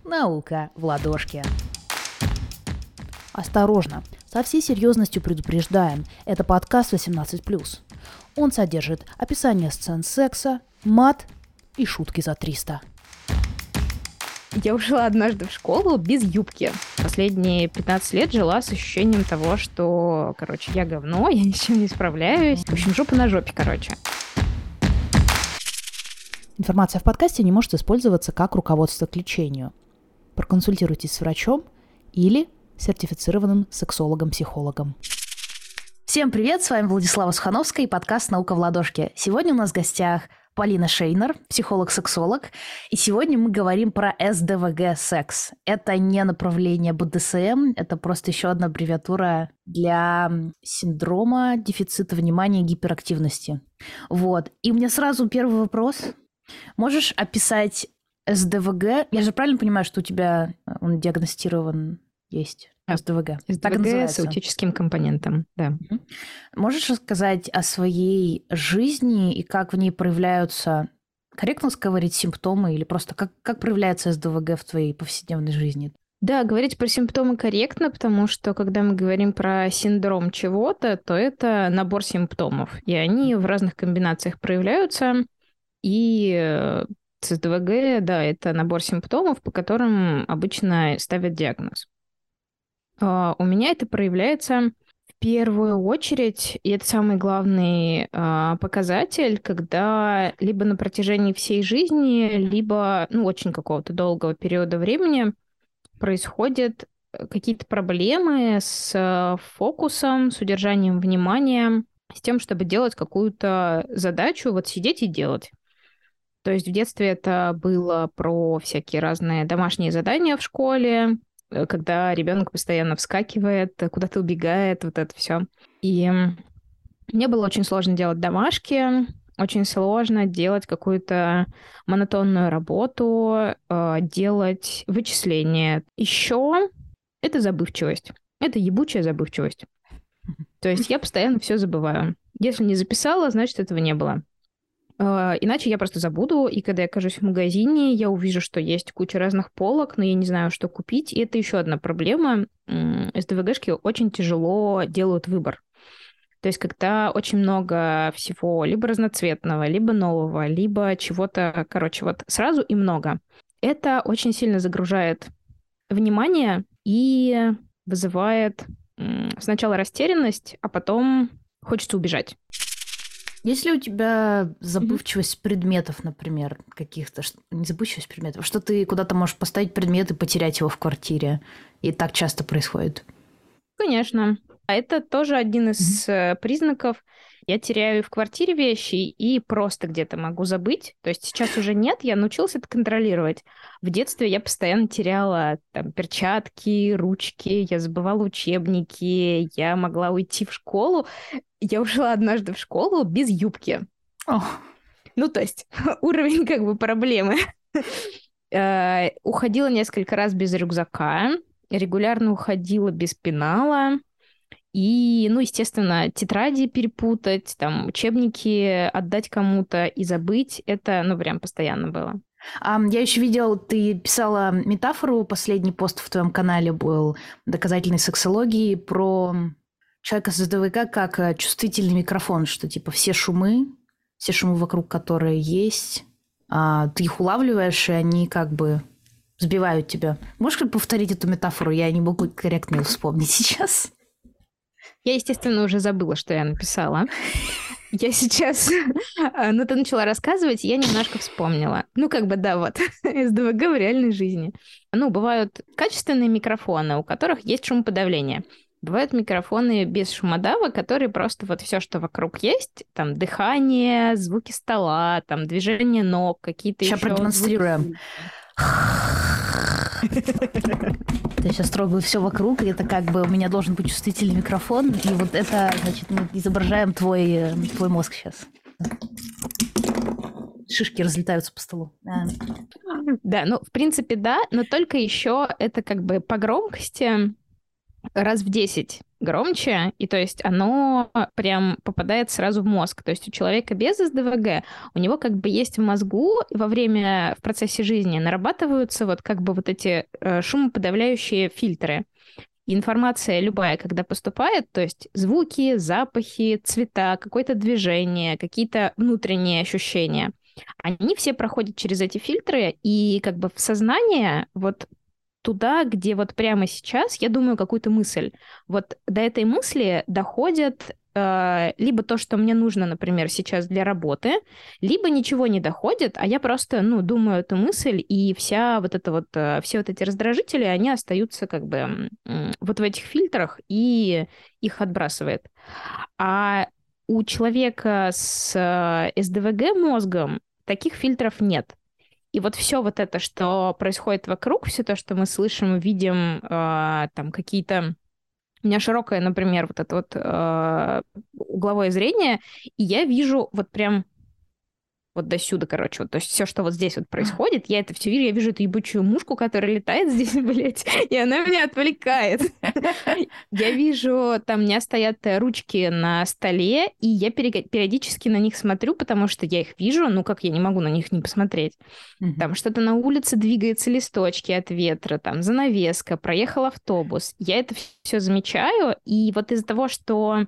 Наука в ладошке. Осторожно, со всей серьезностью предупреждаем, это подкаст 18+. Он содержит описание сцен секса, мат и шутки за 300. Я ушла однажды в школу без юбки. Последние 15 лет жила с ощущением того, что, я говно, я ни с чем не справляюсь. В общем, жопа на жопе, Информация в подкасте не может использоваться как руководство к лечению. Проконсультируйтесь с врачом или сертифицированным сексологом-психологом. Всем привет, с вами Владислава Сухановская и подкаст «Наука в ладошке». Сегодня у нас в гостях Полина Шейнер, психолог-сексолог, и сегодня мы говорим про СДВГ-секс. Это не направление БДСМ, это просто еще одна аббревиатура для синдрома дефицита внимания и гиперактивности. Вот. И у меня сразу первый вопрос. Можешь описать СДВГ? Я же правильно понимаю, что у тебя он диагностирован есть? СДВГ. СДВГ с аутическим компонентом, да. Можешь рассказать о своей жизни и как в ней проявляются, корректно говорить, симптомы или просто как проявляется СДВГ в твоей повседневной жизни? Да, говорить про симптомы корректно, потому что когда мы говорим про синдром чего-то, то это набор симптомов, и они в разных комбинациях проявляются. И СДВГ, да, это набор симптомов, по которым обычно ставят диагноз. У меня это проявляется в первую очередь, и это самый главный показатель, когда либо на протяжении всей жизни, либо очень какого-то долгого периода времени происходят какие-то проблемы с фокусом, с удержанием внимания, с тем, чтобы делать какую-то задачу, вот сидеть и делать. То есть в детстве это было про всякие разные домашние задания в школе, когда ребенок постоянно вскакивает, куда-то убегает, вот это все. И мне было очень сложно делать домашки, очень сложно делать какую-то монотонную работу, делать вычисления. Еще это забывчивость. Это ебучая забывчивость. То есть я постоянно все забываю. Если не записала, значит, этого не было. Иначе я просто забуду, и когда я окажусь в магазине, я увижу, что есть куча разных полок, но я не знаю, что купить. И это еще одна проблема. СДВГшки очень тяжело делают выбор. То есть когда очень много всего, либо разноцветного, либо нового, либо чего-то, сразу и много. Это очень сильно загружает внимание и вызывает сначала растерянность, а потом хочется убежать. Есть ли у тебя забывчивость предметов, например, каких-то, не забывчивость предметов, что ты куда-то можешь поставить предмет и потерять его в квартире? И так часто происходит. Конечно. А это тоже один из признаков. Я теряю в квартире вещи и просто где-то могу забыть. То есть сейчас уже нет, я научилась это контролировать. В детстве я постоянно теряла перчатки, ручки, я забывала учебники, я могла уйти в школу. Я ушла однажды в школу без юбки. То есть уровень проблемы. Уходила несколько раз без рюкзака, регулярно уходила без пенала. И, естественно, тетради перепутать, учебники отдать кому-то и забыть, это, прям постоянно было. Я еще видела, ты писала метафору, последний пост в твоем канале был доказательной сексологии про человека с СДВГ как чувствительный микрофон, что все шумы вокруг, которые есть, ты их улавливаешь, и они сбивают тебя. Можешь повторить эту метафору? Я не могу корректно ее вспомнить сейчас. Я, естественно, уже забыла, что я написала. Я сейчас... ты начала рассказывать, и я немножко вспомнила. СДВГ в реальной жизни. Бывают качественные микрофоны, у которых есть шумоподавление. Бывают микрофоны без шумодава, которые просто все, что вокруг есть, дыхание, звуки стола, движение ног, какие-то сейчас еще... продемонстрируем. Я сейчас трогаю все вокруг, и это у меня должен быть чувствительный микрофон, и вот это, мы изображаем твой мозг сейчас. Шишки разлетаются по столу. Да, в принципе, да, но только еще это по громкости раз в 10 громче, и то есть оно прям попадает сразу в мозг. То есть у человека без СДВГ, у него как бы есть в мозгу в процессе жизни нарабатываются вот как бы вот эти шумоподавляющие фильтры. Информация любая, когда поступает, то есть звуки, запахи, цвета, какое-то движение, какие-то внутренние ощущения, они все проходят через эти фильтры, и как бы в сознание вот туда, где вот прямо сейчас я думаю какую-то мысль. Вот до этой мысли доходят либо то, что мне нужно, например, сейчас для работы, либо ничего не доходит, а я просто, ну, думаю эту мысль, и вся вот это вот, все вот эти раздражители, они остаются как бы вот в этих фильтрах, и их отбрасывает. А у человека с СДВГ мозгом таких фильтров нет. И вот все вот это, что происходит вокруг, все то, что мы слышим, видим, там какие-то... У меня широкое, например, вот это вот угловое зрение, и я вижу вот прям вот до сюда, короче. Вот, то есть все, что вот здесь вот происходит, я это все вижу, я вижу эту ебучую мушку, которая летает здесь, блядь, и она меня отвлекает. Я вижу, там у меня стоят ручки на столе, и я периодически на них смотрю, потому что я их вижу, ну как я не могу на них не посмотреть. Там что-то на улице двигается, листочки от ветра, там занавеска, проехал автобус. Я это все замечаю, и вот из-за того, что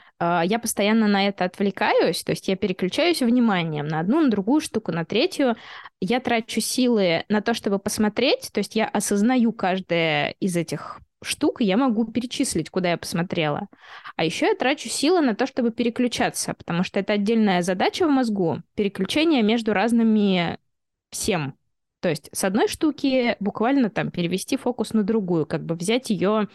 я постоянно на это отвлекаюсь, то есть я переключаюсь вниманием на одну, на другую штуку, на третью. Я трачу силы на то, чтобы посмотреть, то есть я осознаю каждое из этих штук, и я могу перечислить, куда я посмотрела. А еще я трачу силы на то, чтобы переключаться, потому что это отдельная задача в мозгу, переключение между разными всем. То есть с одной штуки буквально там перевести фокус на другую, как бы взять ее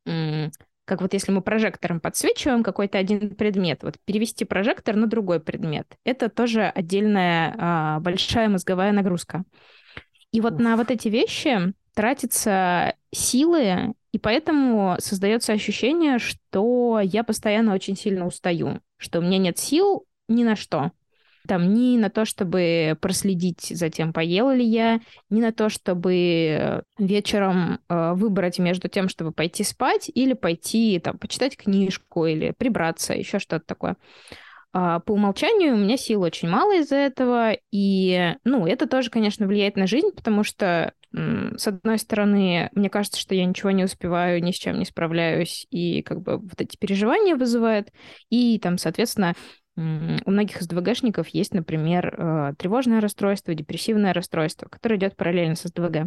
как вот если мы прожектором подсвечиваем какой-то один предмет, вот перевести прожектор на другой предмет, это тоже отдельная большая мозговая нагрузка. И вот на вот эти вещи тратятся силы, и поэтому создается ощущение, что я постоянно очень сильно устаю, что у меня нет сил ни на что. Там ни на то, чтобы проследить за тем, поела ли я, ни на то, чтобы вечером выбрать между тем, чтобы пойти спать или пойти там почитать книжку или прибраться, еще что-то такое. По умолчанию у меня сил очень мало из-за этого, и, ну, это тоже, конечно, влияет на жизнь, потому что, с одной стороны, мне кажется, что я ничего не успеваю, ни с чем не справляюсь, и как бы вот эти переживания вызывает, и там, соответственно, у многих СДВГшников есть, например, тревожное расстройство, депрессивное расстройство, которое идет параллельно с СДВГ.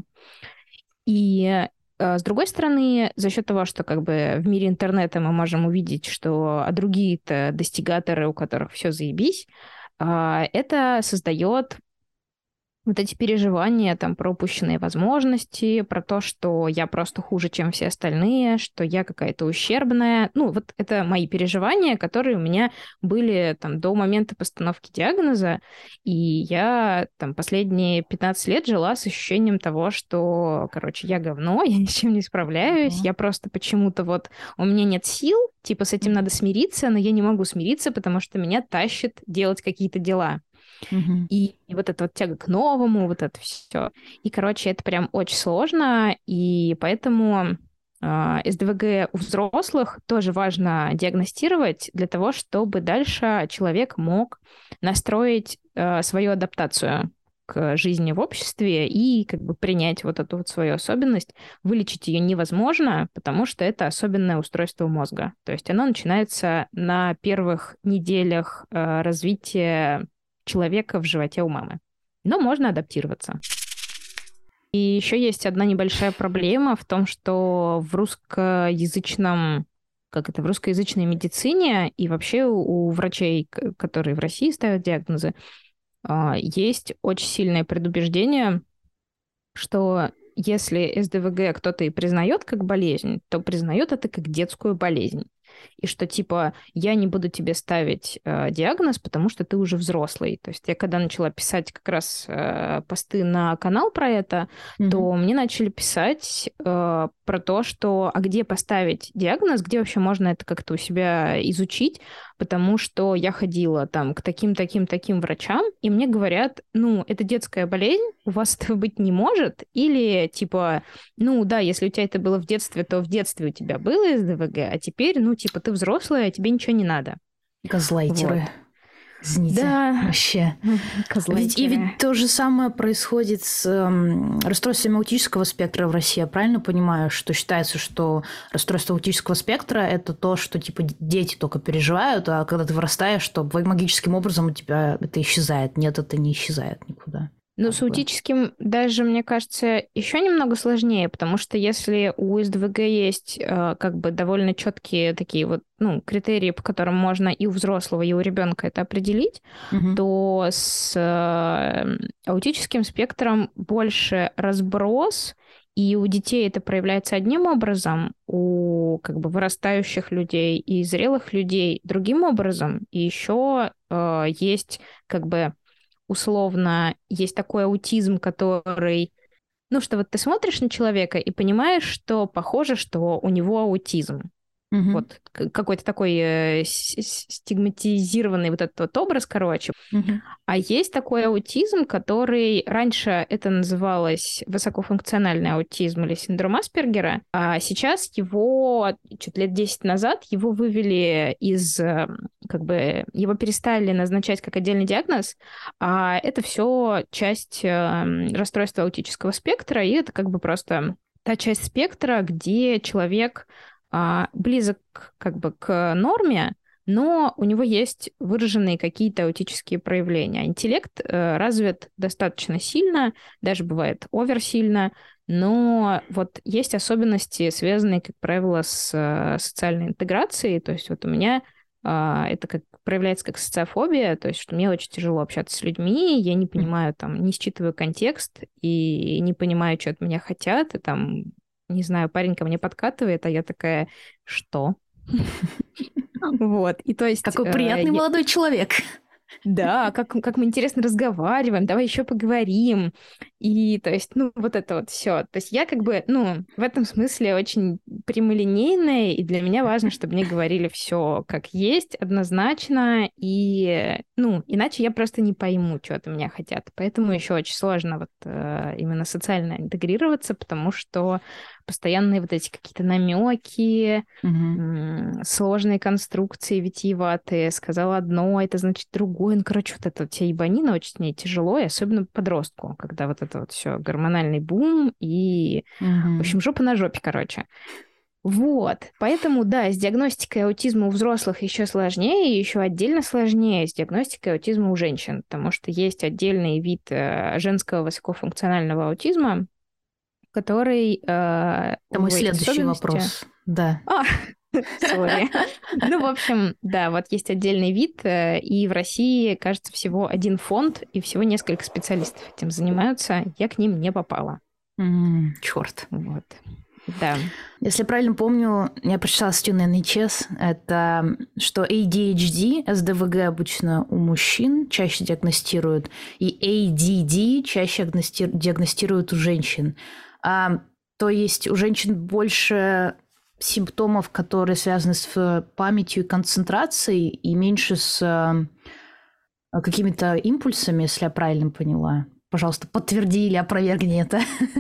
И с другой стороны, за счет того, что как бы в мире интернета мы можем увидеть, что другие-то достигаторы, у которых все заебись, это создает вот эти переживания там про упущенные возможности, про то, что я просто хуже, чем все остальные, что я какая-то ущербная. Ну, вот это мои переживания, которые у меня были там до момента постановки диагноза, и я там последние 15 лет жила с ощущением того, что, короче, я говно, я ни с чем не справляюсь, я просто почему-то вот у меня нет сил, типа с этим надо смириться, но я не могу смириться, потому что меня тащит делать какие-то дела. И вот эта вот тяга к новому, вот это все. И, короче, это прям очень сложно, и поэтому СДВГ у взрослых тоже важно диагностировать для того, чтобы дальше человек мог настроить свою адаптацию к жизни в обществе и как бы принять вот эту вот свою особенность. Вылечить ее невозможно, потому что это особенное устройство мозга. То есть оно начинается на первых неделях развития человека в животе у мамы. Но можно адаптироваться. И еще есть одна небольшая проблема в том, что в русскоязычном, в русскоязычной медицине и вообще у врачей, которые в России ставят диагнозы, есть очень сильное предубеждение, что если СДВГ кто-то и признает как болезнь, то признает это как детскую болезнь. и что, типа, я не буду тебе ставить диагноз, потому что ты уже взрослый. То есть я когда начала писать как раз посты на канал про это, то мне начали писать про то, что, а где поставить диагноз, где вообще можно это как-то у себя изучить, потому что я ходила там к таким врачам, и мне говорят, ну, это детская болезнь, у вас этого быть не может, или типа, ну да, если у тебя это было в детстве, то в детстве у тебя было СДВГ, а теперь, ну, типа, ты взрослая, а тебе ничего не надо. Газлайтеры. Вот. Извините, да. вообще. Ведь то же самое происходит с расстройствами аутического спектра в России. Я правильно понимаю, что считается, что расстройство аутического спектра – это то, что типа дети только переживают, а когда ты вырастаешь, то магическим образом у тебя это исчезает. Нет, это не исчезает никуда. Ну, с аутическим даже, мне кажется, еще немного сложнее, потому что если у СДВГ есть как бы довольно четкие такие вот, ну, критерии, по которым можно и у взрослого, и у ребенка это определить, то с аутическим спектром больше разброс, и у детей это проявляется одним образом, у как бы вырастающих людей и зрелых людей другим образом, и еще есть как бы условно, есть такой аутизм, который... Ну, что вот ты смотришь на человека и понимаешь, что похоже, что у него аутизм. Вот какой-то такой стигматизированный вот этот вот образ, короче. А есть такой аутизм, который раньше это называлось высокофункциональный аутизм или синдром Аспергера, а сейчас его, чуть лет 10 назад, его вывели из, как бы, его перестали назначать как отдельный диагноз, а это все часть расстройства аутического спектра, и это как бы просто та часть спектра, где человек близок как бы к норме, но у него есть выраженные какие-то аутические проявления. Интеллект развит достаточно сильно, даже бывает оверсильно, но вот есть особенности, связанные, как правило, с социальной интеграцией. То есть вот у меня это как проявляется как социофобия, то есть что мне очень тяжело общаться с людьми, я не понимаю, там, не считываю контекст и не понимаю, что от меня хотят, и там не знаю, парень ко мне подкатывает, а я такая, что? Вот, и то есть... Какой приятный молодой человек. Да, как мы интересно разговариваем, давай еще поговорим. И, то есть, ну, вот это вот все. То есть я как бы, ну, в этом смысле очень прямолинейная, и для меня важно, чтобы мне говорили все как есть, однозначно, и, ну, иначе я просто не пойму, что от меня хотят. Поэтому еще очень сложно вот именно социально интегрироваться, потому что постоянные вот эти какие-то намеки, сложные конструкции витиеватые. Сказал одно, это значит другое. Ну, короче, вот эта вся ебанина очень мне тяжело, и особенно подростку, когда вот это вот все гормональный бум и, в общем, жопа на жопе, короче. Вот, поэтому, да, с диагностикой аутизма у взрослых еще сложнее, и еще отдельно сложнее с диагностикой аутизма у женщин, потому что есть отдельный вид женского высокофункционального аутизма, который... Это мой следующий вопрос. Да. Сори. Ну, в общем, да, вот есть отдельный вид, и в России, кажется, всего один фонд, и всего несколько специалистов этим занимаются. Я к ним не попала. Черт. Вот. Да. Если я правильно помню, я прочитала статью на NHS, это что ADHD, СДВГ обычно у мужчин чаще диагностируют, и ADD чаще диагностируют у женщин. То есть у женщин больше симптомов, которые связаны с памятью и концентрацией, и меньше с какими-то импульсами, если я правильно поняла. Пожалуйста, подтверди или опровергни это.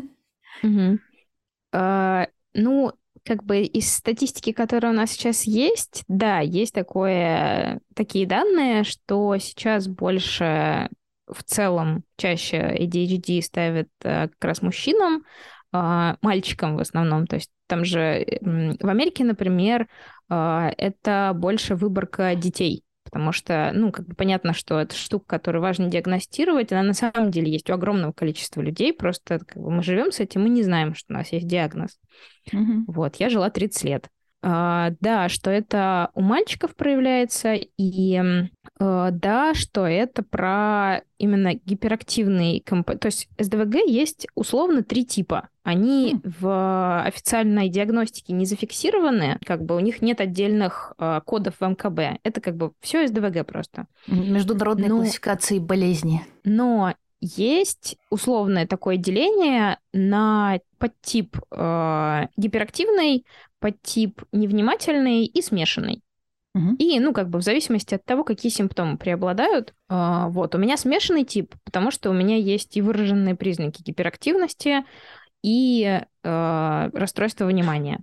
Ну, как бы из статистики, которая у нас сейчас есть, да, есть такие данные, что сейчас больше в целом чаще ADHD ставят как раз мужчинам, мальчикам в основном. То есть там же в Америке, например, это больше выборка детей. Потому что, ну, как бы понятно, что это штука, которую важно диагностировать, она на самом деле есть у огромного количества людей, просто как бы мы живем с этим, мы не знаем, что у нас есть диагноз. Вот, я жила 30 лет. Да, что это у мальчиков проявляется, и да, что это про именно гиперактивный компонент. То есть СДВГ есть условно 3 типа. Они в официальной диагностике не зафиксированы, как бы у них нет отдельных кодов в МКБ. Это как бы все СДВГ просто. Международной классификации болезни. Но есть условное такое деление на подтип гиперактивный, подтип невнимательный и смешанный. И, как бы в зависимости от того, какие симптомы преобладают. Вот, у меня смешанный тип, потому что у меня есть и выраженные признаки гиперактивности, и расстройство внимания.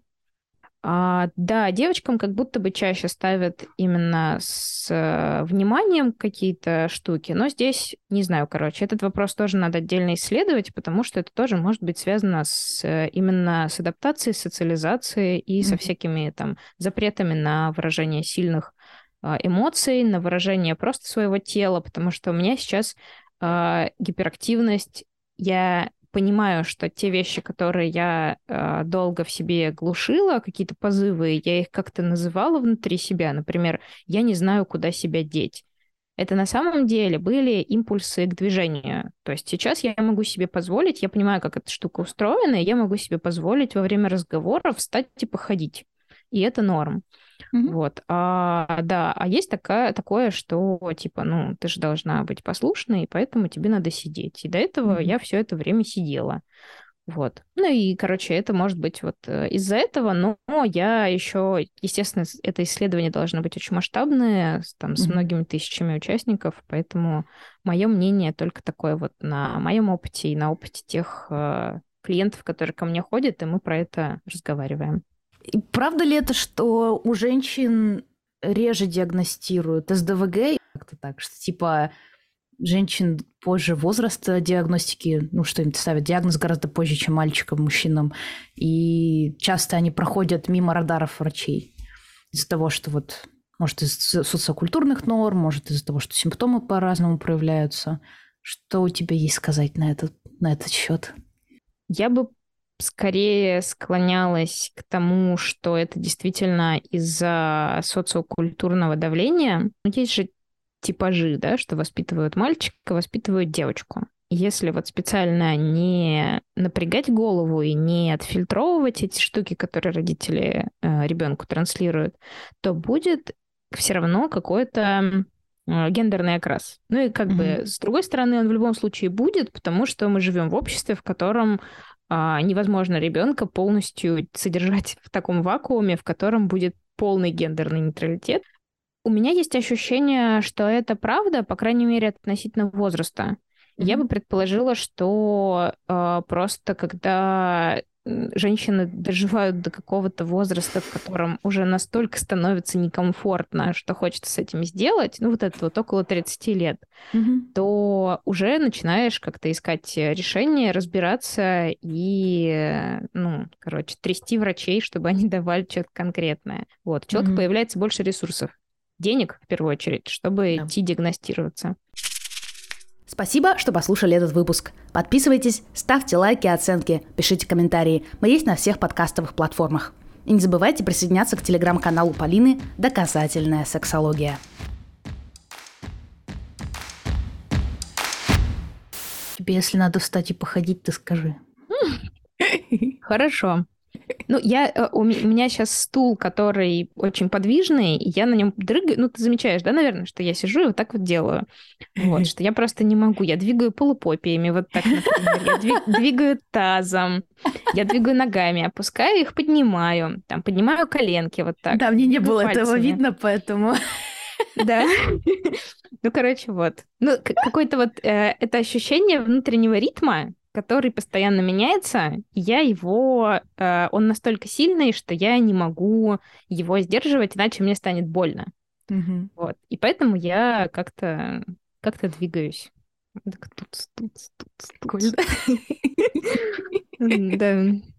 Да, девочкам как будто бы чаще ставят именно с вниманием какие-то штуки, но здесь, не знаю, этот вопрос тоже надо отдельно исследовать, потому что это тоже может быть связано именно с адаптацией, социализацией и со всякими там запретами на выражение сильных эмоций, на выражение просто своего тела, потому что у меня сейчас гиперактивность, я понимаю, что те вещи, которые я долго в себе глушила, какие-то позывы, я их как-то называла внутри себя. Например, я не знаю, куда себя деть. Это на самом деле были импульсы к движению. То есть сейчас я могу себе позволить, я понимаю, как эта штука устроена, и я могу себе позволить во время разговора встать и походить. И это норм. Вот. Да, есть такое, что типа, ты же должна быть послушной, и поэтому тебе надо сидеть. И до этого я все это время сидела. Вот. И, это может быть вот из-за этого, но я еще, естественно, это исследование должно быть очень масштабное, с многими тысячами участников, поэтому мое мнение только такое вот на моем опыте и на опыте тех клиентов, которые ко мне ходят, и мы про это разговариваем. И правда ли это, что у женщин реже диагностируют СДВГ? Как-то так, что типа женщин позже возраста диагностики, что им ставят диагноз гораздо позже, чем мальчикам, мужчинам. И часто они проходят мимо радаров врачей из-за того, что может, из социокультурных норм, может, из-за того, что симптомы по-разному проявляются. Что у тебя есть сказать на этот счет? Я бы скорее склонялась к тому, что это действительно из-за социокультурного давления. Есть же типажи, да, что воспитывают мальчика, воспитывают девочку. Если специально не напрягать голову и не отфильтровывать эти штуки, которые родители ребенку транслируют, то будет все равно какой-то гендерный окрас. И с другой стороны, он в любом случае будет, потому что мы живем в обществе, в котором невозможно ребенка полностью содержать в таком вакууме, в котором будет полный гендерный нейтралитет. У меня есть ощущение, что это правда, по крайней мере, относительно возраста. Я бы предположила, что просто когда женщины доживают до какого-то возраста, в котором уже настолько становится некомфортно, что хочется с этим сделать, около 30 лет, то уже начинаешь как-то искать решение, разбираться и, трясти врачей, чтобы они давали что-то конкретное. У человека появляется больше ресурсов. Денег, в первую очередь, чтобы идти диагностироваться. Спасибо, что послушали этот выпуск. Подписывайтесь, ставьте лайки и оценки, пишите комментарии. Мы есть на всех подкастовых платформах. И не забывайте присоединяться к телеграм-каналу Полины «Доказательная сексология». Тебе, если надо встать и походить, ты скажи. Хорошо. У меня сейчас стул, который очень подвижный, и я на нем дрыгаю. Ты замечаешь, да, наверное, что я сижу и вот так вот делаю. Что я просто не могу. Я двигаю полупопиями, вот так, например. Я двигаю тазом, я двигаю ногами, опускаю их, поднимаю. Поднимаю коленки вот так. Да, мне не было этого видно, поэтому... Да. Какое-то это ощущение внутреннего ритма, который постоянно меняется, и он настолько сильный, что я не могу его сдерживать, иначе мне станет больно. И поэтому я как-то двигаюсь. Прикольно. Да.